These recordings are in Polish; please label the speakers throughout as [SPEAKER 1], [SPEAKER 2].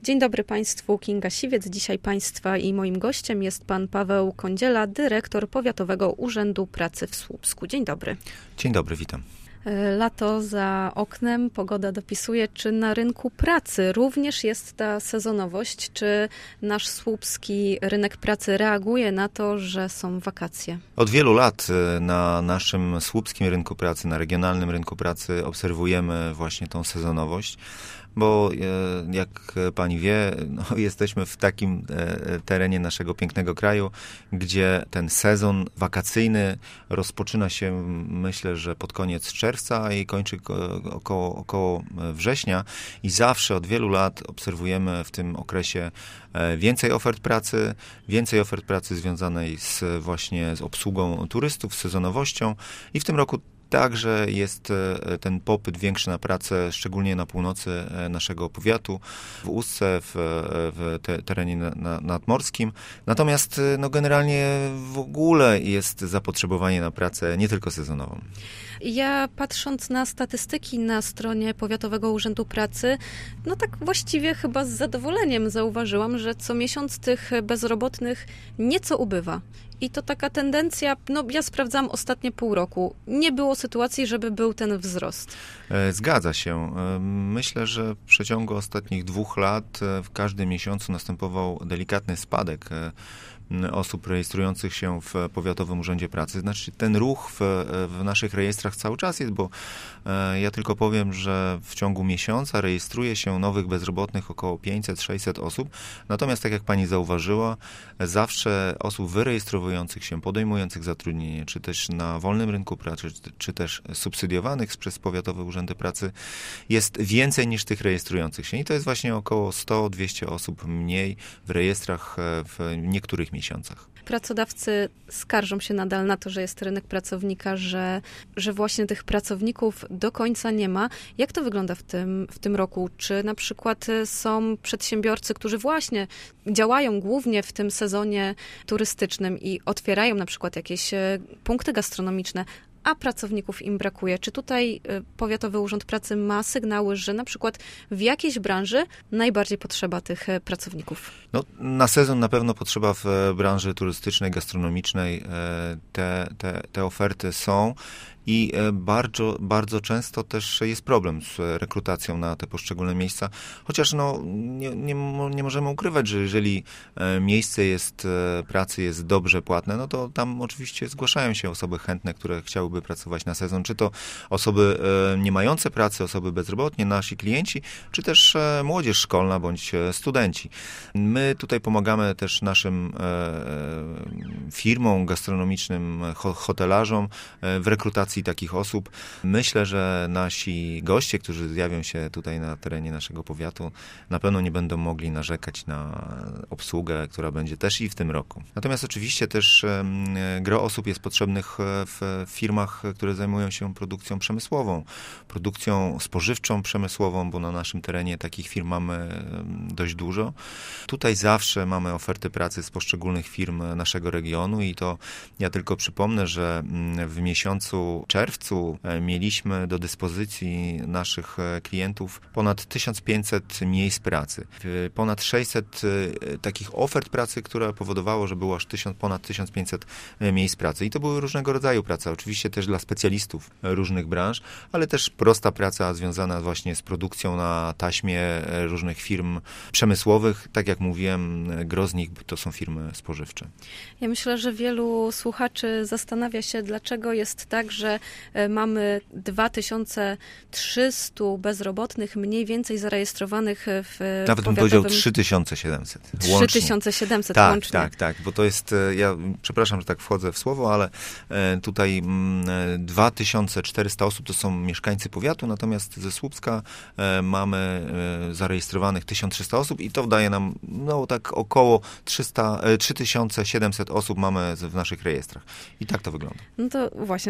[SPEAKER 1] Dzień dobry Państwu, Kinga Siwiec. Dzisiaj Państwa i moim gościem jest Pan Paweł Kądziela, dyrektor Powiatowego Urzędu Pracy w Słupsku. Dzień dobry.
[SPEAKER 2] Dzień dobry, witam.
[SPEAKER 1] Lato za oknem, pogoda dopisuje. Czy na rynku pracy również jest ta sezonowość? Czy nasz słupski rynek pracy reaguje na to, że są wakacje?
[SPEAKER 2] Od wielu lat na naszym słupskim rynku pracy, na regionalnym rynku pracy obserwujemy właśnie tą sezonowość. Bo jak pani wie, jesteśmy w takim terenie naszego pięknego kraju, gdzie ten sezon wakacyjny rozpoczyna się, myślę, że pod koniec czerwca i kończy około września i zawsze od wielu lat obserwujemy w tym okresie więcej ofert pracy związanej właśnie z obsługą turystów, z sezonowością i w tym roku także jest ten popyt większy na pracę, szczególnie na północy naszego powiatu, w Ustce, w terenie nadmorskim. Natomiast generalnie w ogóle jest zapotrzebowanie na pracę nie tylko sezonową.
[SPEAKER 1] Ja patrząc na statystyki na stronie Powiatowego Urzędu Pracy, tak właściwie chyba z zadowoleniem zauważyłam, że co miesiąc tych bezrobotnych nieco ubywa. I to taka tendencja, ja sprawdzam ostatnie pół roku. Nie było sytuacji, żeby był ten wzrost.
[SPEAKER 2] Zgadza się. Myślę, że w przeciągu ostatnich 2 lat w każdym miesiącu następował delikatny spadek osób rejestrujących się w Powiatowym Urzędzie Pracy. Znaczy ten ruch w naszych rejestrach cały czas jest, bo ja tylko powiem, że w ciągu miesiąca rejestruje się nowych bezrobotnych około 500-600 osób. Natomiast tak jak pani zauważyła, zawsze osób wyrejestrowujących się, podejmujących zatrudnienie, czy też na wolnym rynku pracy, czy też subsydiowanych przez Powiatowe Urzędy Pracy jest więcej niż tych rejestrujących się. I to jest właśnie około 100-200 osób mniej w rejestrach w niektórych miesiącach.
[SPEAKER 1] Pracodawcy skarżą się nadal na to, że jest rynek pracownika, że właśnie tych pracowników do końca nie ma. Jak to wygląda w tym roku? Czy na przykład są przedsiębiorcy, którzy właśnie działają głównie w tym sezonie turystycznym i otwierają na przykład jakieś punkty gastronomiczne, a pracowników im brakuje? Czy tutaj Powiatowy Urząd Pracy ma sygnały, że na przykład w jakiejś branży najbardziej potrzeba tych pracowników?
[SPEAKER 2] Na sezon na pewno potrzeba w branży turystycznej, gastronomicznej. Te oferty są. I bardzo często też jest problem z rekrutacją na te poszczególne miejsca. Chociaż nie możemy ukrywać, że jeżeli miejsce pracy jest dobrze płatne, to tam oczywiście zgłaszają się osoby chętne, które chciałyby pracować na sezon. Czy to osoby nie mające pracy, osoby bezrobotnie, nasi klienci, czy też młodzież szkolna bądź studenci. My tutaj pomagamy też naszym firmom gastronomicznym, hotelarzom w rekrutacji takich osób. Myślę, że nasi goście, którzy zjawią się tutaj na terenie naszego powiatu, na pewno nie będą mogli narzekać na obsługę, która będzie też i w tym roku. Natomiast oczywiście też gro osób jest potrzebnych w firmach, które zajmują się produkcją przemysłową, produkcją spożywczą przemysłową, bo na naszym terenie takich firm mamy dość dużo. Tutaj zawsze mamy oferty pracy z poszczególnych firm naszego regionu i to ja tylko przypomnę, że w miesiącu czerwcu mieliśmy do dyspozycji naszych klientów ponad 1500 miejsc pracy. Ponad 600 takich ofert pracy, które powodowało, że było aż ponad 1500 miejsc pracy. I to były różnego rodzaju prace, oczywiście też dla specjalistów różnych branż, ale też prosta praca związana właśnie z produkcją na taśmie różnych firm przemysłowych. Tak jak mówiłem, gro z nich to są firmy spożywcze.
[SPEAKER 1] Ja myślę, że wielu słuchaczy zastanawia się, dlaczego jest tak, że mamy 2300 bezrobotnych mniej więcej zarejestrowanych w
[SPEAKER 2] nawet bym powiedział 3700
[SPEAKER 1] łącznie. 3700 łącznie.
[SPEAKER 2] Tak, bo to jest, ja przepraszam, że tak wchodzę w słowo, ale tutaj 2400 osób to są mieszkańcy powiatu, natomiast ze Słupska mamy zarejestrowanych 1300 osób i to daje nam tak około 3700 osób mamy w naszych rejestrach. I tak to wygląda.
[SPEAKER 1] To właśnie, to dlaczego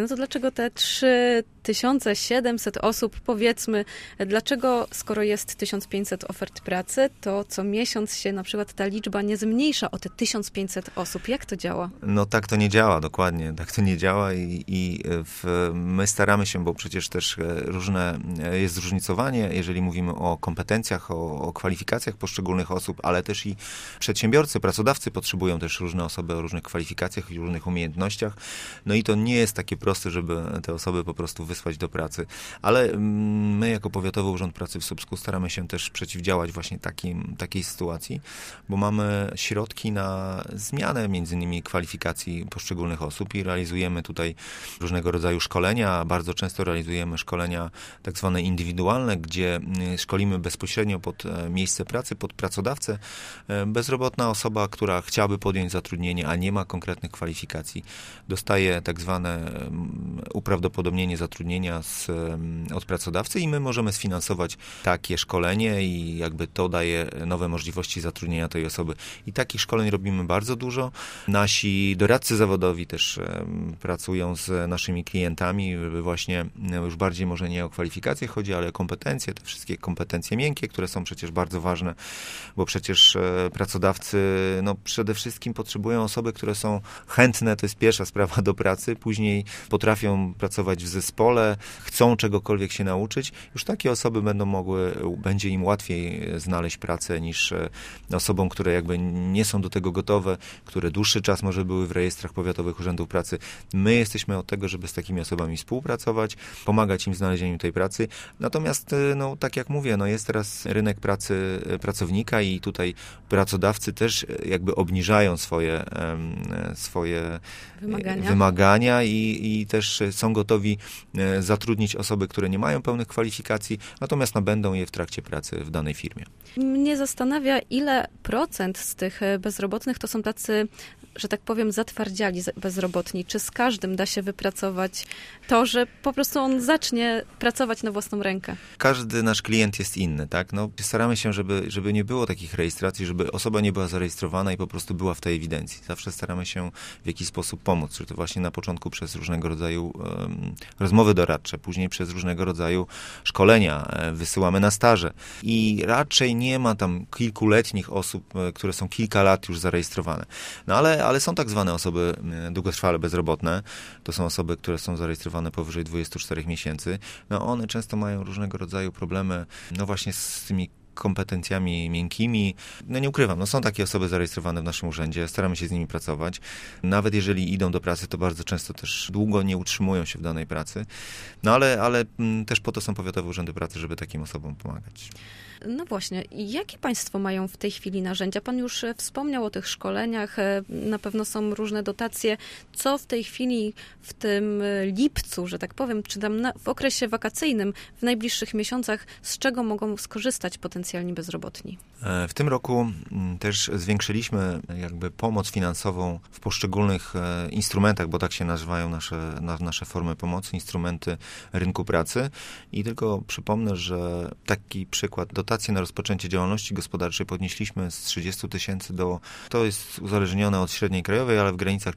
[SPEAKER 1] dlaczego te 3700 osób, powiedzmy, dlaczego skoro jest 1500 ofert pracy, to co miesiąc się na przykład ta liczba nie zmniejsza o te 1500 osób? Jak to działa?
[SPEAKER 2] No tak to nie działa, dokładnie. Tak to nie działa my staramy się, bo przecież też jest zróżnicowanie, jeżeli mówimy o kompetencjach, o kwalifikacjach poszczególnych osób, ale też i przedsiębiorcy, pracodawcy potrzebują też różne osoby o różnych kwalifikacjach i różnych umiejętnościach. No i to nie jest takie proste, żeby te osoby po prostu wysłać do pracy. Ale my jako Powiatowy Urząd Pracy w Słupsku staramy się też przeciwdziałać właśnie takiej sytuacji, bo mamy środki na zmianę między innymi kwalifikacji poszczególnych osób i realizujemy tutaj różnego rodzaju szkolenia. Bardzo często realizujemy szkolenia tak zwane indywidualne, gdzie szkolimy bezpośrednio pod miejsce pracy, pod pracodawcę. Bezrobotna osoba, która chciałaby podjąć zatrudnienie, a nie ma konkretnych kwalifikacji, dostaje tak zwane uprawdopodobnienie zatrudnienia od pracodawcy i my możemy sfinansować takie szkolenie i jakby to daje nowe możliwości zatrudnienia tej osoby. I takich szkoleń robimy bardzo dużo. Nasi doradcy zawodowi też pracują z naszymi klientami, żeby właśnie już bardziej może nie o kwalifikacje chodzi, ale o kompetencje, te wszystkie kompetencje miękkie, które są przecież bardzo ważne, bo przecież pracodawcy przede wszystkim potrzebują osoby, które są chętne, to jest pierwsza sprawa do pracy, później potrafią pracować w zespole, chcą czegokolwiek się nauczyć. Już takie osoby będzie im łatwiej znaleźć pracę niż osobom, które jakby nie są do tego gotowe, które dłuższy czas może były w rejestrach powiatowych urzędów pracy. My jesteśmy od tego, żeby z takimi osobami współpracować, pomagać im w znalezieniu tej pracy. Natomiast, tak jak mówię, jest teraz rynek pracy pracownika i tutaj pracodawcy też jakby obniżają swoje wymagania i też są gotowi zatrudnić osoby, które nie mają pełnych kwalifikacji, natomiast nabędą je w trakcie pracy w danej firmie.
[SPEAKER 1] Mnie zastanawia, ile procent z tych bezrobotnych to są tacy, że tak powiem, zatwardziali bezrobotni. Czy z każdym da się wypracować to, że po prostu on zacznie pracować na własną rękę?
[SPEAKER 2] Każdy nasz klient jest inny, tak? Staramy się, żeby nie było takich rejestracji, żeby osoba nie była zarejestrowana i po prostu była w tej ewidencji. Zawsze staramy się w jakiś sposób pomóc, czy to właśnie na początku przez różnego rodzaju rozmowy doradcze, później przez różnego rodzaju szkolenia, wysyłamy na staże i raczej nie ma tam kilkuletnich osób, które są kilka lat już zarejestrowane. Ale są tak zwane osoby długotrwale bezrobotne. To są osoby, które są zarejestrowane powyżej 24 miesięcy. One często mają różnego rodzaju problemy, właśnie z tymi kompetencjami miękkimi. Nie ukrywam, są takie osoby zarejestrowane w naszym urzędzie, staramy się z nimi pracować. Nawet jeżeli idą do pracy, to bardzo często też długo nie utrzymują się w danej pracy. Ale też po to są powiatowe urzędy pracy, żeby takim osobom pomagać.
[SPEAKER 1] No właśnie. Jakie państwo mają w tej chwili narzędzia? Pan już wspomniał o tych szkoleniach, na pewno są różne dotacje. Co w tej chwili, w tym lipcu, że tak powiem, czy tam w okresie wakacyjnym, w najbliższych miesiącach, z czego mogą skorzystać potencjalni bezrobotni?
[SPEAKER 2] W tym roku też zwiększyliśmy jakby pomoc finansową w poszczególnych instrumentach, bo tak się nazywają nasze formy pomocy, instrumenty rynku pracy. I tylko przypomnę, że taki przykład, dotacje na rozpoczęcie działalności gospodarczej podnieśliśmy z 30 000 to jest uzależnione od średniej krajowej, ale w granicach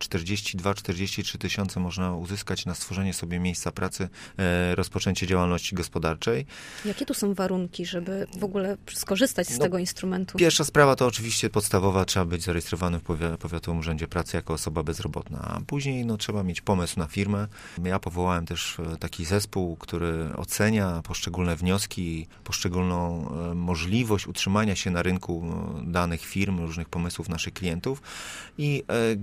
[SPEAKER 2] 42-43 tysiące można uzyskać na stworzenie sobie miejsca pracy, rozpoczęcie działalności gospodarczej.
[SPEAKER 1] Jakie tu są warunki, żeby w ogóle skorzystać z tego instrumentu?
[SPEAKER 2] Pierwsza sprawa to oczywiście podstawowa, trzeba być zarejestrowany w Powiatowym Urzędzie Pracy jako osoba bezrobotna, a później trzeba mieć pomysł na firmę. Ja powołałem też taki zespół, który ocenia poszczególne wnioski, poszczególną możliwość utrzymania się na rynku danych firm, różnych pomysłów naszych klientów i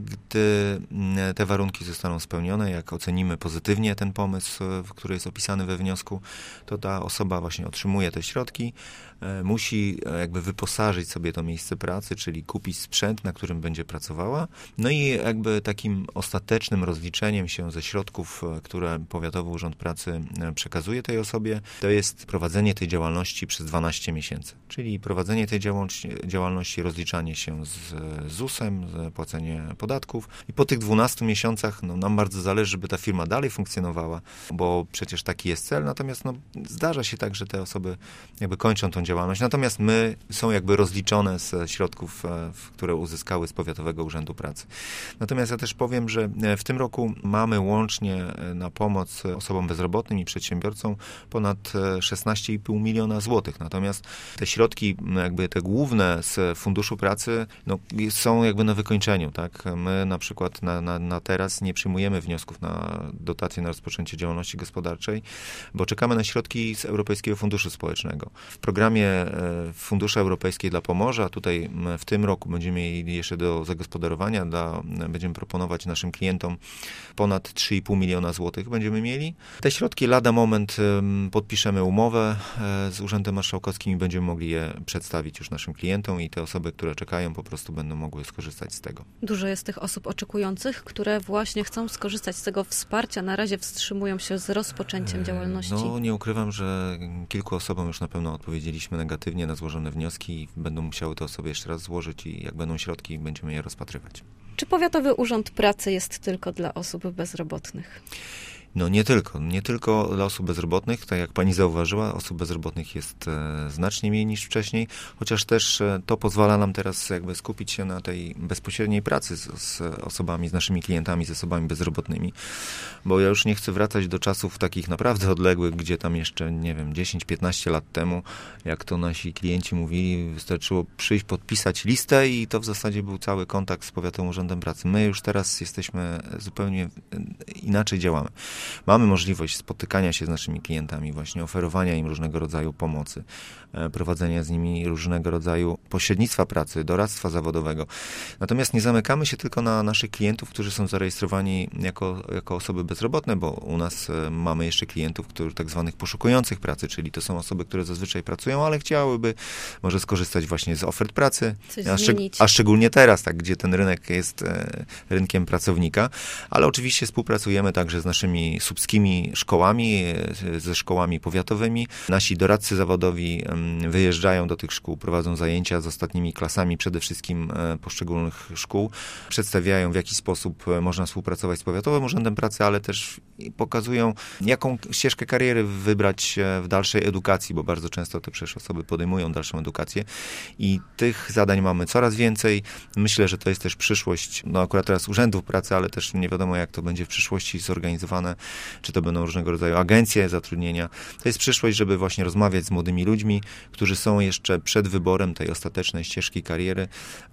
[SPEAKER 2] gdy te warunki zostaną spełnione, jak ocenimy pozytywnie ten pomysł, który jest opisany we wniosku, to ta osoba właśnie otrzymuje te środki, musi jakby wyposażyć sobie to miejsce pracy, czyli kupić sprzęt, na którym będzie pracowała. No i jakby takim ostatecznym rozliczeniem się ze środków, które Powiatowy Urząd Pracy przekazuje tej osobie, to jest prowadzenie tej działalności przez 12 12 miesięcy, czyli prowadzenie tej działalności, rozliczanie się z ZUS-em, płacenie podatków i po tych 12 miesiącach nam bardzo zależy, żeby ta firma dalej funkcjonowała, bo przecież taki jest cel, natomiast zdarza się tak, że te osoby jakby kończą tą działalność, natomiast są jakby rozliczone z środków, które uzyskały z Powiatowego Urzędu Pracy. Natomiast ja też powiem, że w tym roku mamy łącznie na pomoc osobom bezrobotnym i przedsiębiorcom ponad 16,5 miliona złotych. Natomiast te środki, jakby te główne z Funduszu Pracy, są jakby na wykończeniu, tak? My na przykład na teraz nie przyjmujemy wniosków na dotacje na rozpoczęcie działalności gospodarczej, bo czekamy na środki z Europejskiego Funduszu Społecznego. W programie Fundusze Europejskie dla Pomorza, tutaj w tym roku będziemy mieli jeszcze do zagospodarowania, będziemy proponować naszym klientom ponad 3,5 miliona złotych będziemy mieli. Te środki lada moment podpiszemy umowę z Urzędem Marszałkowskim i będziemy mogli je przedstawić już naszym klientom i te osoby, które czekają, po prostu będą mogły skorzystać z tego.
[SPEAKER 1] Dużo jest tych osób oczekujących, które właśnie chcą skorzystać z tego wsparcia. Na razie wstrzymują się z rozpoczęciem działalności.
[SPEAKER 2] Nie ukrywam, że kilku osobom już na pewno odpowiedzieliśmy negatywnie na złożone wnioski i będą musiały te osoby jeszcze raz złożyć i jak będą środki, będziemy je rozpatrywać.
[SPEAKER 1] Czy Powiatowy Urząd Pracy jest tylko dla osób bezrobotnych?
[SPEAKER 2] Nie tylko dla osób bezrobotnych, tak jak pani zauważyła, osób bezrobotnych jest znacznie mniej niż wcześniej, chociaż też to pozwala nam teraz jakby skupić się na tej bezpośredniej pracy z osobami, z naszymi klientami, z osobami bezrobotnymi, bo ja już nie chcę wracać do czasów takich naprawdę odległych, gdzie tam jeszcze, 10-15 lat temu, jak to nasi klienci mówili, wystarczyło przyjść, podpisać listę i to w zasadzie był cały kontakt z Powiatowym Urzędem Pracy. My już teraz jesteśmy zupełnie inaczej działamy. Mamy możliwość spotykania się z naszymi klientami, właśnie oferowania im różnego rodzaju pomocy, prowadzenia z nimi różnego rodzaju pośrednictwa pracy, doradztwa zawodowego. Natomiast nie zamykamy się tylko na naszych klientów, którzy są zarejestrowani jako osoby bezrobotne, bo u nas mamy jeszcze klientów, których tak zwanych poszukujących pracy, czyli to są osoby, które zazwyczaj pracują, ale chciałyby może skorzystać właśnie z ofert pracy, a szczególnie teraz, tak, gdzie ten rynek jest rynkiem pracownika, ale oczywiście współpracujemy także z naszymi słupskimi szkołami, ze szkołami powiatowymi. Nasi doradcy zawodowi wyjeżdżają do tych szkół, prowadzą zajęcia z ostatnimi klasami przede wszystkim poszczególnych szkół, przedstawiają w jaki sposób można współpracować z Powiatowym Urzędem Pracy, ale też pokazują, jaką ścieżkę kariery wybrać w dalszej edukacji, bo bardzo często te przecież osoby podejmują dalszą edukację i tych zadań mamy coraz więcej. Myślę, że to jest też przyszłość, akurat teraz urzędów pracy, ale też nie wiadomo, jak to będzie w przyszłości zorganizowane, czy to będą różnego rodzaju agencje zatrudnienia. To jest przyszłość, żeby właśnie rozmawiać z młodymi ludźmi, którzy są jeszcze przed wyborem tej ostatecznej ścieżki kariery,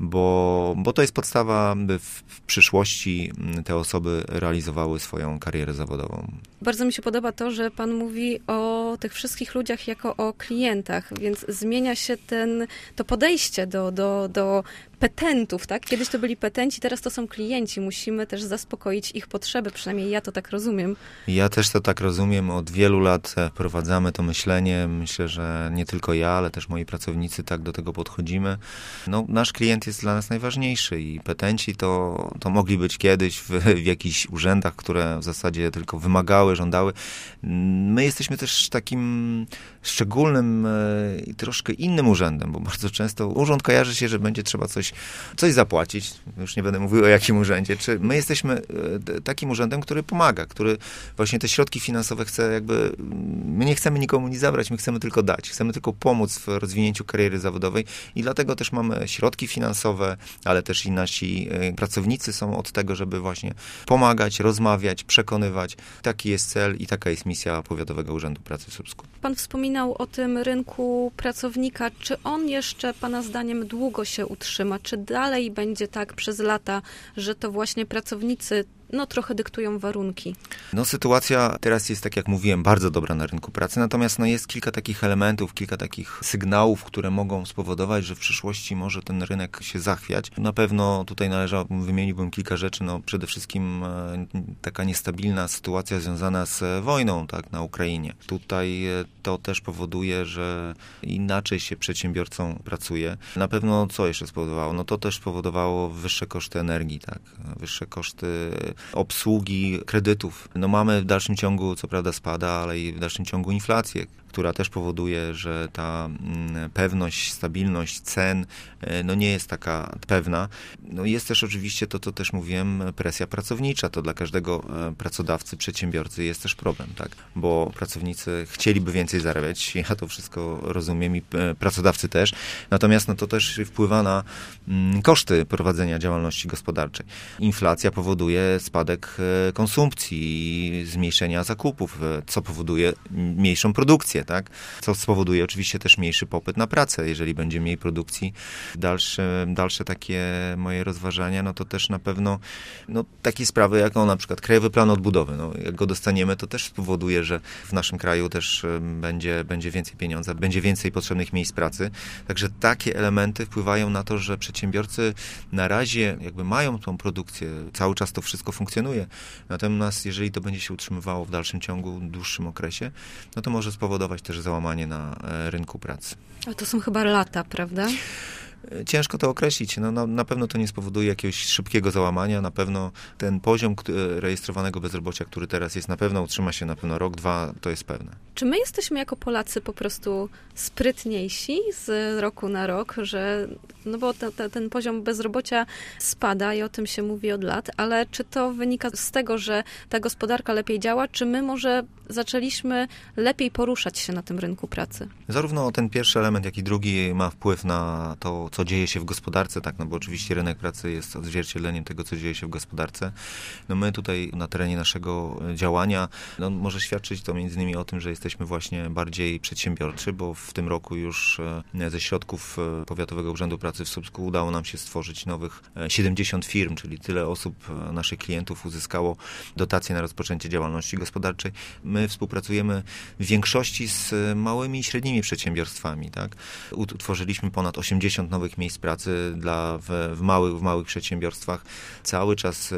[SPEAKER 2] bo to jest podstawa, by w przyszłości te osoby realizowały swoją karierę zawodową.
[SPEAKER 1] Bardzo mi się podoba to, że pan mówi o tych wszystkich ludziach jako o klientach, więc zmienia się to podejście do petentów, tak? Kiedyś to byli petenci, teraz to są klienci. Musimy też zaspokoić ich potrzeby, przynajmniej ja to tak rozumiem.
[SPEAKER 2] Ja też to tak rozumiem. Od wielu lat wprowadzamy to myślenie. Myślę, że nie tylko ja, ale też moi pracownicy tak do tego podchodzimy. Nasz klient jest dla nas najważniejszy i petenci to mogli być kiedyś w jakichś urzędach, które w zasadzie tylko wymagały, żądały. My jesteśmy też takim szczególnym i troszkę innym urzędem, bo bardzo często urząd kojarzy się, że będzie trzeba coś zapłacić. Już nie będę mówił o jakim urzędzie. Czy my jesteśmy takim urzędem, który pomaga, który właśnie te środki finansowe chce my nie chcemy nikomu nic zabrać, my chcemy tylko dać. Chcemy tylko pomóc w rozwinięciu kariery zawodowej i dlatego też mamy środki finansowe, ale też i nasi pracownicy są od tego, żeby właśnie pomagać, rozmawiać, przekonywać. Taki jest cel i taka jest misja Powiatowego Urzędu Pracy w Słupsku.
[SPEAKER 1] Pan wspominał o tym rynku pracownika. Czy on jeszcze, pana zdaniem, długo się utrzyma? Czy dalej będzie tak przez lata, że to właśnie pracownicy trochę dyktują warunki?
[SPEAKER 2] Sytuacja teraz jest, tak jak mówiłem, bardzo dobra na rynku pracy, natomiast jest kilka takich elementów, kilka takich sygnałów, które mogą spowodować, że w przyszłości może ten rynek się zachwiać. Na pewno tutaj wymieniłbym kilka rzeczy. Przede wszystkim taka niestabilna sytuacja związana z wojną, tak, na Ukrainie. Tutaj to też powoduje, że inaczej się przedsiębiorcom pracuje. Na pewno co jeszcze spowodowało? To też spowodowało wyższe koszty energii, tak, wyższe koszty obsługi kredytów. Mamy w dalszym ciągu, co prawda spada, ale i w dalszym ciągu inflację. która też powoduje, że ta pewność, stabilność cen nie jest taka pewna. Jest też oczywiście to, co też mówiłem, presja pracownicza. To dla każdego pracodawcy, przedsiębiorcy jest też problem, tak? Bo pracownicy chcieliby więcej zarabiać, ja to wszystko rozumiem i pracodawcy też, natomiast to też wpływa na koszty prowadzenia działalności gospodarczej. Inflacja powoduje spadek konsumpcji, zmniejszenia zakupów, co powoduje mniejszą produkcję, tak? Co spowoduje oczywiście też mniejszy popyt na pracę. Jeżeli będzie mniej produkcji, dalsze takie moje rozważania, to też na pewno takie sprawy jak na przykład Krajowy Plan Odbudowy. Jak go dostaniemy, to też spowoduje, że w naszym kraju też będzie więcej pieniądza, będzie więcej potrzebnych miejsc pracy. Także takie elementy wpływają na to, że przedsiębiorcy na razie jakby mają tą produkcję, cały czas to wszystko funkcjonuje. Natomiast jeżeli to będzie się utrzymywało w dalszym ciągu, dłuższym okresie, to może spowodować też załamanie na rynku pracy.
[SPEAKER 1] Ale to są chyba lata, prawda?
[SPEAKER 2] Ciężko to określić. Na pewno to nie spowoduje jakiegoś szybkiego załamania. Na pewno ten poziom rejestrowanego bezrobocia, który teraz jest, na pewno utrzyma się na pewno rok, dwa, to jest pewne.
[SPEAKER 1] Czy my jesteśmy jako Polacy po prostu sprytniejsi z roku na rok, że bo ten poziom bezrobocia spada i o tym się mówi od lat, ale czy to wynika z tego, że ta gospodarka lepiej działa, czy my może zaczęliśmy lepiej poruszać się na tym rynku pracy?
[SPEAKER 2] Zarówno ten pierwszy element, jak i drugi ma wpływ na to, co dzieje się w gospodarce, tak, bo oczywiście rynek pracy jest odzwierciedleniem tego, co dzieje się w gospodarce. My tutaj na terenie naszego działania, może świadczyć to między innymi o tym, że jesteśmy właśnie bardziej przedsiębiorczy, bo w tym roku już ze środków Powiatowego Urzędu Pracy w Słupsku udało nam się stworzyć nowych 70 firm, czyli tyle osób, naszych klientów uzyskało dotacje na rozpoczęcie działalności gospodarczej. My współpracujemy w większości z małymi i średnimi przedsiębiorstwami, tak? Utworzyliśmy ponad 80 nowych miejsc pracy w małych przedsiębiorstwach. Cały czas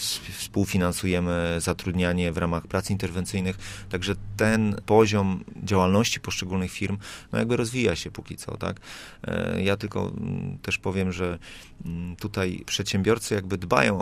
[SPEAKER 2] współfinansujemy zatrudnianie w ramach prac interwencyjnych, także ten poziom działalności poszczególnych firm jakby rozwija się póki co, tak? Ja tylko też powiem, że tutaj przedsiębiorcy jakby dbają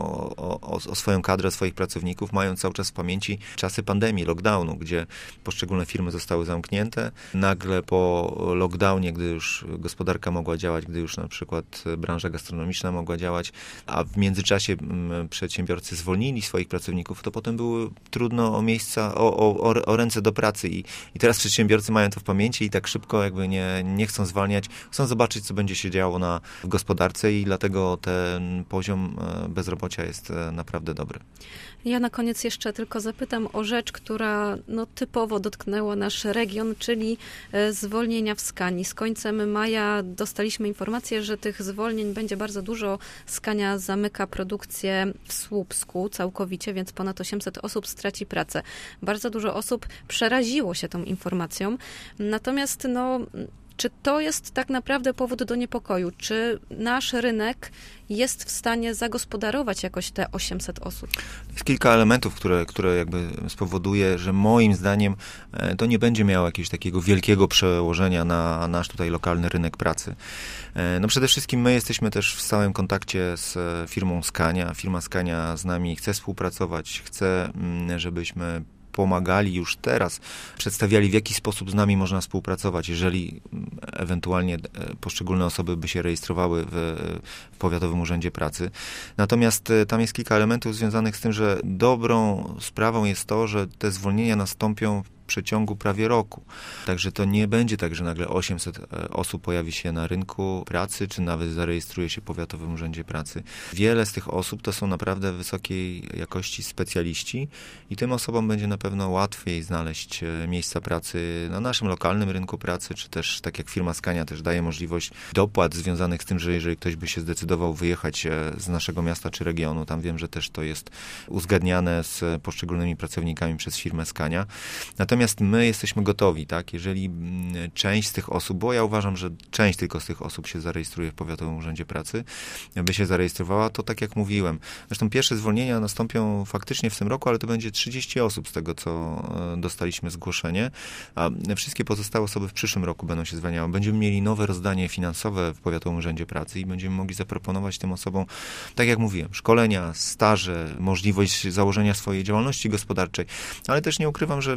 [SPEAKER 2] o swoją kadrę, o swoich pracowników, mają cały czas w pamięci czasy pandemii, lockdownu, gdzie poszczególne firmy zostały zamknięte. Nagle po lockdownie, gdy już gospodarka mogła działać, gdy już na przykład branża gastronomiczna mogła działać, a w międzyczasie przedsiębiorcy zwolnili swoich pracowników, to potem było trudno o miejsca, o ręce do pracy i teraz przedsiębiorcy mają to w pamięci i tak szybko jakby nie chcą zwalniać, chcą zobaczyć, co będzie się działo w gospodarce i dlatego ten poziom bezrobocia jest naprawdę dobry.
[SPEAKER 1] Ja na koniec jeszcze tylko zapytam o rzecz, która typowo dotknęła nasz region, czyli zwolnienia w Skanii. Z końcem maja dostaliśmy informację, że tych zwolnień będzie bardzo dużo. Skania zamyka produkcję w Słupsku całkowicie, więc ponad 800 osób straci pracę. Bardzo dużo osób przeraziło się tą informacją. Natomiast czy to jest tak naprawdę powód do niepokoju? Czy nasz rynek jest w stanie zagospodarować jakoś te 800 osób?
[SPEAKER 2] Jest kilka elementów, które jakby spowoduje, że moim zdaniem to nie będzie miało jakiegoś takiego wielkiego przełożenia na nasz tutaj lokalny rynek pracy. Przede wszystkim my jesteśmy też w stałym kontakcie z firmą Skania. Firma Skania z nami chce współpracować, chce, żebyśmy pomagali już teraz, przedstawiali, w jaki sposób z nami można współpracować, jeżeli ewentualnie poszczególne osoby by się rejestrowały w Powiatowym Urzędzie Pracy. Natomiast tam jest kilka elementów związanych z tym, że dobrą sprawą jest to, że te zwolnienia nastąpią w przeciągu prawie roku. Także to nie będzie tak, że nagle 800 osób pojawi się na rynku pracy, czy nawet zarejestruje się w Powiatowym Urzędzie Pracy. Wiele z tych osób to są naprawdę wysokiej jakości specjaliści i tym osobom będzie na pewno łatwiej znaleźć miejsca pracy na naszym lokalnym rynku pracy, czy też, tak jak firma Skania też daje możliwość dopłat związanych z tym, że jeżeli ktoś by się zdecydował wyjechać z naszego miasta czy regionu, tam wiem, że też to jest uzgadniane z poszczególnymi pracownikami przez firmę Skania. Natomiast my jesteśmy gotowi, tak? Jeżeli część z tych osób, bo ja uważam, że część tylko z tych osób się zarejestruje w Powiatowym Urzędzie Pracy, by się zarejestrowała, to tak jak mówiłem. Zresztą pierwsze zwolnienia nastąpią faktycznie w tym roku, ale to będzie 30 osób z tego, co dostaliśmy zgłoszenie, a wszystkie pozostałe osoby w przyszłym roku będą się zwalniały. Będziemy mieli nowe rozdanie finansowe w Powiatowym Urzędzie Pracy i będziemy mogli zaproponować tym osobom, tak jak mówiłem, szkolenia, staże, możliwość założenia swojej działalności gospodarczej, ale też nie ukrywam, że w wielu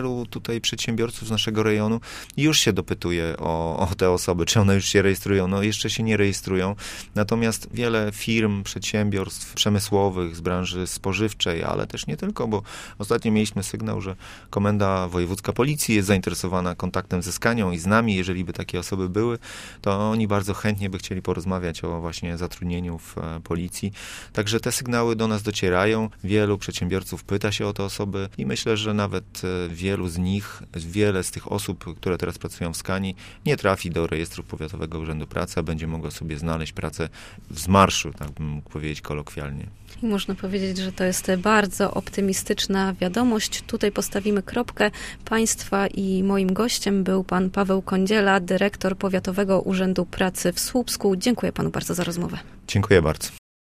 [SPEAKER 2] wielu tutaj przedsiębiorców z naszego rejonu już się dopytuje o te osoby, czy one już się rejestrują. No jeszcze się nie rejestrują. Natomiast wiele firm, przedsiębiorstw przemysłowych z branży spożywczej, ale też nie tylko, bo ostatnio mieliśmy sygnał, że Komenda Wojewódzka Policji jest zainteresowana kontaktem ze Scanią i z nami. Jeżeli by takie osoby były, to oni bardzo chętnie by chcieli porozmawiać o właśnie zatrudnieniu w policji. Także te sygnały do nas docierają. Wielu przedsiębiorców pyta się o te osoby i myślę, że nawet wiele z tych osób, które teraz pracują w Scanii, nie trafi do rejestru Powiatowego Urzędu Pracy, a będzie mogło sobie znaleźć pracę z marszu, tak bym mógł powiedzieć kolokwialnie.
[SPEAKER 1] I można powiedzieć, że to jest bardzo optymistyczna wiadomość. Tutaj postawimy kropkę. Państwa i moim gościem był pan Paweł Kądziela, dyrektor Powiatowego Urzędu Pracy w Słupsku. Dziękuję panu bardzo za rozmowę.
[SPEAKER 2] Dziękuję bardzo.